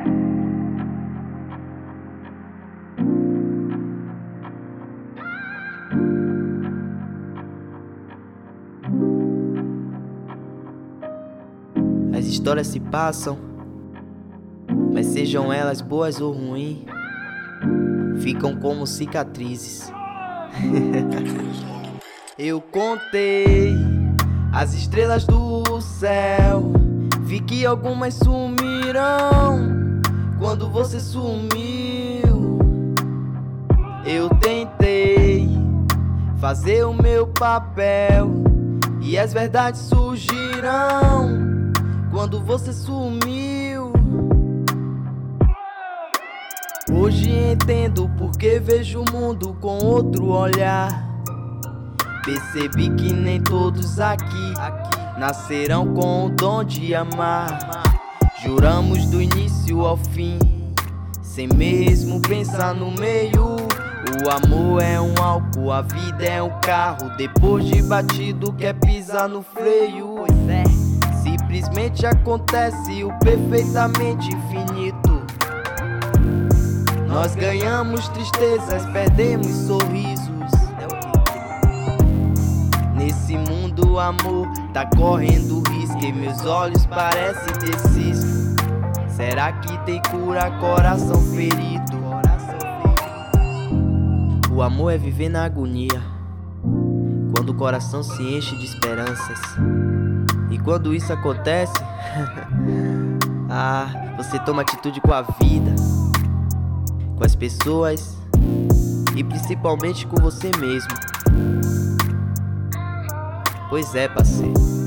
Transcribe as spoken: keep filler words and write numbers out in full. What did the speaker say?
As histórias se passam, mas sejam elas boas ou ruins, ficam como cicatrizes. Eu contei as estrelas do céu, vi que algumas sumirão quando você sumiu. Eu tentei fazer o meu papel e as verdades surgirão quando você sumiu. Hoje entendo porque vejo o mundo com outro olhar. Percebi que nem todos aqui nascerão com o dom de amar. Juramos do início ao fim, sem mesmo pensar no meio. O amor é um álcool, a vida é um carro. Depois de batido quer pisar no freio. Pois é, simplesmente acontece o perfeitamente infinito. Nós ganhamos tristezas, perdemos sorrisos. Nesse mundo o amor tá correndo risco e meus olhos parecem ter cisco. Será que tem cura, coração ferido? O amor é viver na agonia, quando o coração se enche de esperanças. E quando isso acontece, ah, você toma atitude com a vida, com as pessoas e principalmente com você mesmo. Pois é, parceiro.